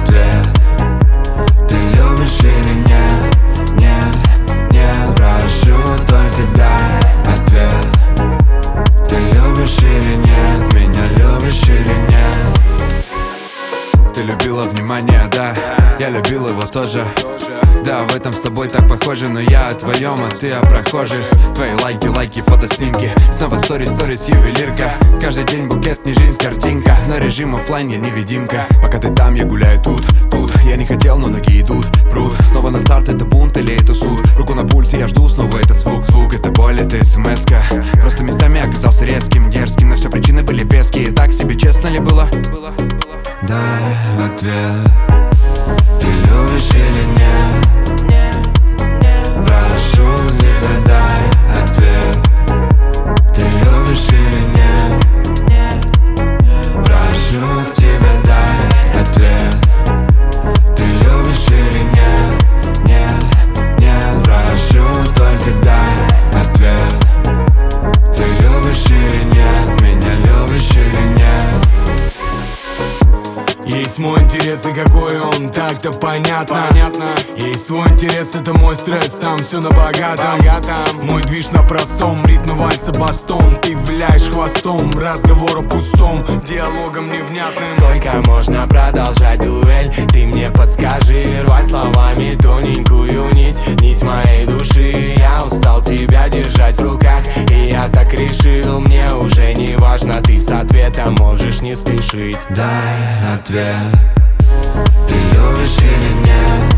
ответ. Ты любишь или нет? Нет, нет, прошу, только дай ответ. Ты любишь или нет? Меня любишь или нет? Ты любила внимание, да, я любил его тоже. Да, в этом с тобой так похоже, но я о твоем, а ты о прохожих. Твои лайки, фотоснимки, снова сторис, ювелирка. Каждый день букет, не жизнь, картинка. Но режим оффлайн, я невидимка. Пока ты там, я гуляю тут. Я не хотел, но ноги идут, пруд. Снова на старт, это бунт или это суд? Руку на пульсе, я жду снова этот звук, это боль, это смс-ка. Просто местами оказался резким, дерзким. На все причины были веские, так себе честно ли было? Дай ответ. Ты любишь или нет? Прошу тебя, дай ответ. Ты любишь или нет? Прошу тебя, дай ответ. Ты любишь или нет? Нет, прошу, только дай ответ. Ты любишь или нет? Меня любишь или нет? Есть мой интерес, и какой он, так-то понятно. Есть твой интерес, это мой стресс, там все на богатом. Мой движ на простом, ритм вальса бастон. Ты виляешь хвостом, разговор о пустом, диалогом невнятным. Сколько можно продолжать дуэль? Ты мне подскажи, рвать словами тоненькую нить моей души. Я устал тебя держать в руках, и я так решил. Мне уже не важно, ты с ответом можешь не спешить. Дай ответ. Ты любишь или нет?